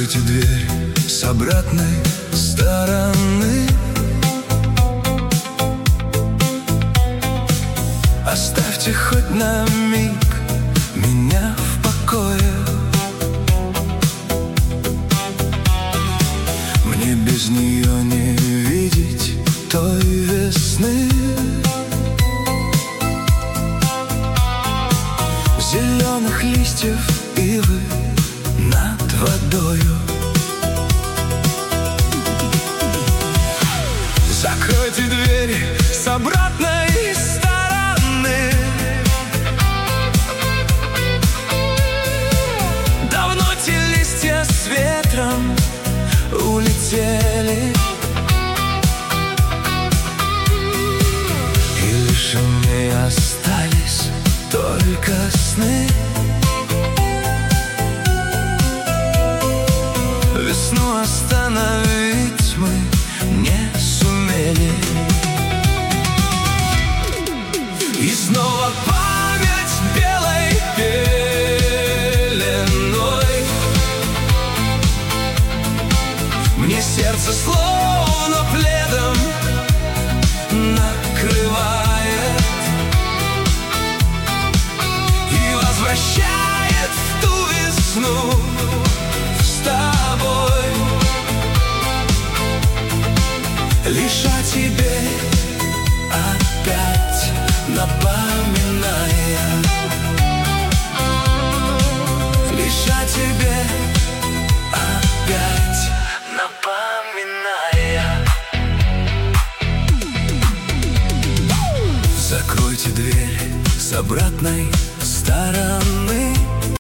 Закройте дверь с обратной стороны. Оставьте хоть на миг меня в покое. Мне без нее не видеть той весны, зеленых листьев ивы над водою. Закройте двери с обратной стороны. Давно те листья с ветром улетели, и лишь у меня остались только сны. Весну остановить мы не сумели. И снова память белой пеленой. Мне сердце словно пледом накрывает и возвращает в ту весну с тобой. Лишь о тебе опять напоминая, лишь о тебе опять напоминая. Закройте дверь с обратной